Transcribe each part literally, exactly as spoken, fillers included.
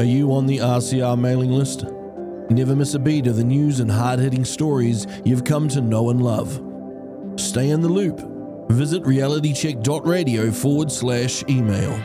Are you on the R C R mailing list? Never miss a beat of the news and hard-hitting stories you've come to know and love. Stay in the loop. Visit realitycheck.radio forward slash email.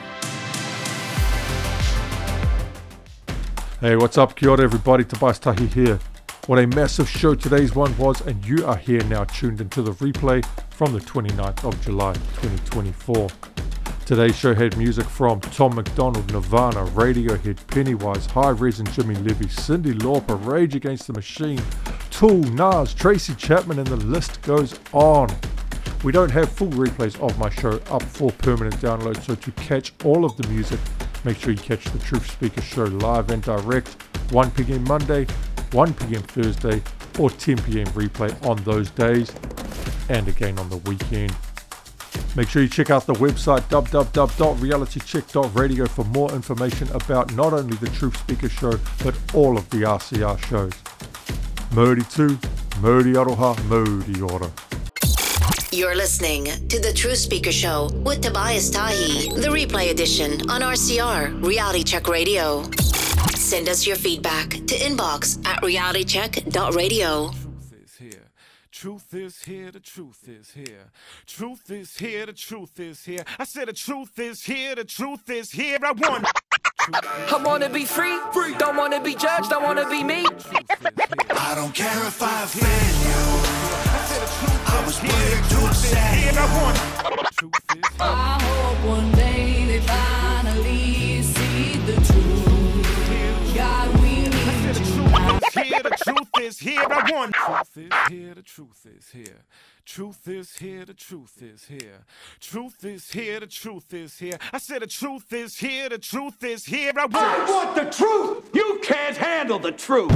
Hey, what's up? Kia ora everybody, Tobias Tahi here. What a massive show today's one was, and you are here now tuned into the replay from the twenty-ninth of July twenty twenty-four. Today's show had music from Tom McDonald, Nirvana, Radiohead, Pennywise, High Res and Jimmy Levy, Cyndi Lauper, Rage Against the Machine, Tool, Nas, Tracy Chapman, and the list goes on. We don't have full replays of my show up for permanent download, so to catch all of the music, make sure you catch the Truth Speaker show live and direct, one p.m. Monday, one p.m. Thursday, or ten p.m. replay on those days, and again on the weekend. Make sure you check out the website w w w dot reality check dot radio for more information about not only the Truth Speaker show, but all of the R C R shows. Mauri tū, Mauri aroha, Mauri ora. You're listening to the Truth Speaker Show with Tobias Tahi, the replay edition on R C R, Reality Check Radio. Send us your feedback to inbox at reality check dot radio. Truth is here, the truth is here. Truth is here, the truth is here. I said the truth is here, the truth is here. I want. I wanna be free, free. Don't wanna be judged, I wanna be me. I don't care if I offend you. I was here to upset you. I hope one day they finally see the truth. God, we need you. Here, the truth is here. I want. Truth is here, the truth is here. Truth is here, the truth is here. Truth is here, the truth is here. I said the truth is here, the truth is here. I want. I want the truth. You can't handle the truth.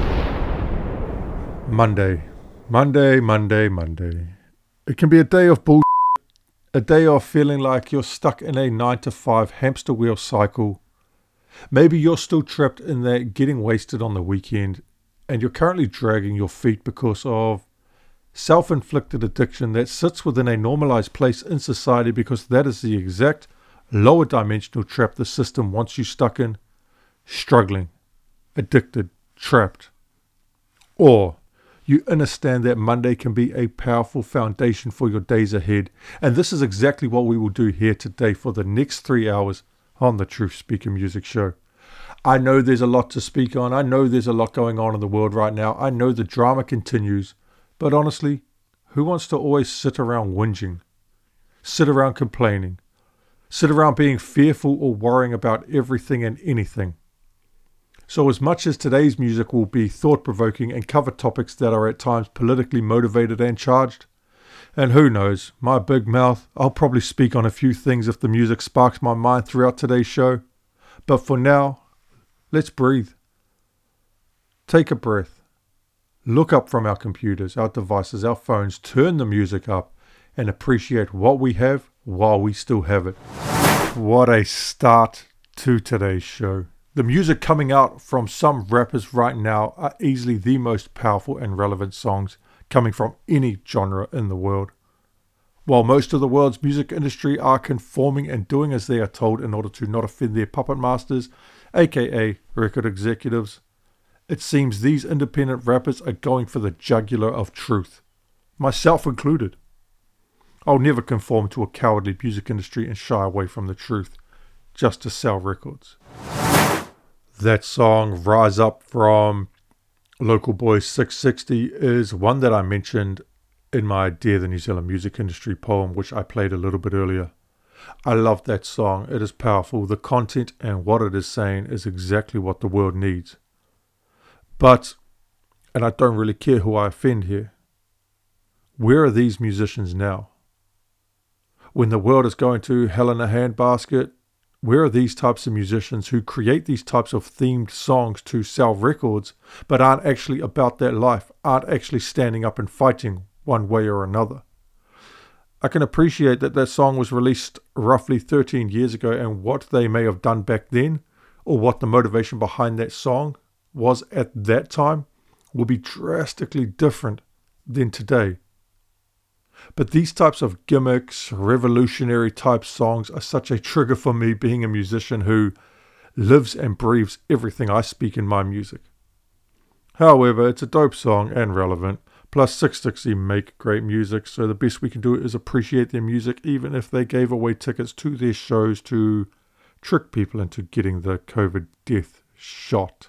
Monday, Monday, Monday, Monday. It can be a day of bullshit, a day of feeling like you're stuck in a nine to five hamster wheel cycle. Maybe you're still trapped in that getting wasted on the weekend, and you're currently dragging your feet because of self-inflicted addiction that sits within a normalized place in society, because that is the exact lower dimensional trap the system wants you stuck in, struggling, addicted, trapped. Or you understand that Monday can be a powerful foundation for your days ahead, and this is exactly what we will do here today for the next three hours on the Truth Speaker Music Show. I know there's a lot to speak on. I know there's a lot going on in the world right now. I know the drama continues. But honestly, who wants to always sit around whinging? Sit around complaining? Sit around being fearful or worrying about everything and anything? So as much as today's music will be thought-provoking and cover topics that are at times politically motivated and charged, and who knows, my big mouth, I'll probably speak on a few things if the music sparks my mind throughout today's show. But for now, let's breathe. Take a breath. Look up from our computers, our devices, our phones, turn the music up, and appreciate what we have while we still have it. What a start to today's show. The music coming out from some rappers right now are easily the most powerful and relevant songs coming from any genre in the world. While most of the world's music industry are conforming and doing as they are told in order to not offend their puppet masters, aka record executives, it seems these independent rappers are going for the jugular of truth, myself included. I'll never conform to a cowardly music industry and shy away from the truth, just to sell records. That song, Rise Up, from Local Boy six sixty, is one that I mentioned in my Dear the New Zealand Music Industry poem, which I played a little bit earlier. I love that song. It is powerful. The content and what it is saying is exactly what the world needs. But, and I don't really care who I offend here, where are these musicians now? When the world is going to hell in a handbasket, where are these types of musicians who create these types of themed songs to sell records, but aren't actually about that life, aren't actually standing up and fighting one way or another? I can appreciate that that song was released roughly thirteen years ago, and what they may have done back then, or what the motivation behind that song was at that time, will be drastically different than today. But these types of gimmicks, revolutionary type songs are such a trigger for me, being a musician who lives and breathes everything I speak in my music. However, it's a dope song and relevant. Plus, six sixty make great music, so the best we can do is appreciate their music, even if they gave away tickets to their shows to trick people into getting the COVID death shot.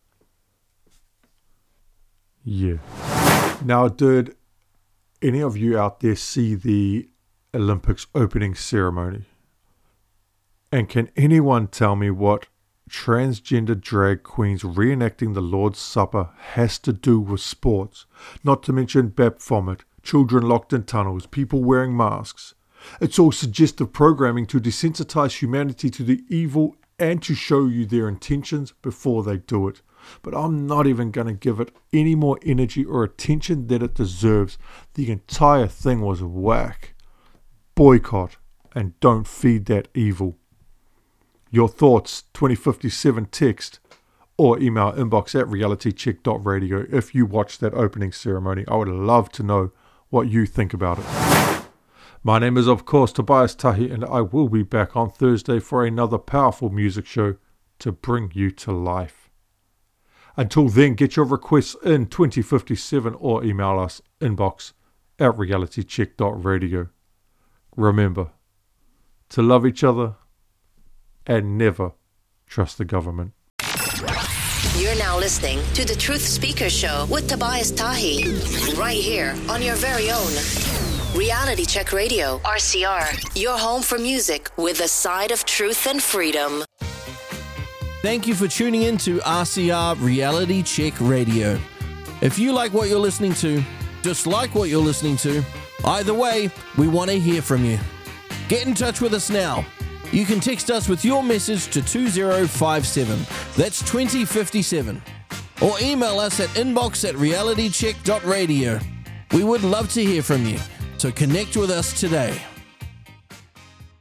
Yeah. Now, did any of you out there see the Olympics opening ceremony? And can anyone tell me what transgender drag queens reenacting the Lord's Supper has to do with sports? Not to mention Baphomet, children locked in tunnels, people wearing masks. It's all suggestive programming to desensitize humanity to the evil and to show you their intentions before they do it. But I'm not even going to give it any more energy or attention that it deserves. The entire thing was whack. Boycott and don't feed that evil. Your thoughts, twenty fifty-seven text or email inbox at reality check dot radio if you watched that opening ceremony. I would love to know what you think about it. My name is, of course, Tobias Tahi, and I will be back on Thursday for another powerful music show to bring you to life. Until then, get your requests in twenty fifty-seven or email us inbox at reality check dot radio. Remember to love each other and never trust the government. You're now listening to the Truth Speaker Show with Tobias Tahi, right here on your very own Reality Check Radio, R C R, your home for music with a side of truth and freedom. Thank you for tuning in to R C R Reality Check Radio. If you like what you're listening to, dislike what you're listening to, either way, we want to hear from you. Get in touch with us now. You can text us with your message to two zero five seven, that's twenty fifty-seven, or email us at inbox at reality check dot radio. We would love to hear from you, so connect with us today.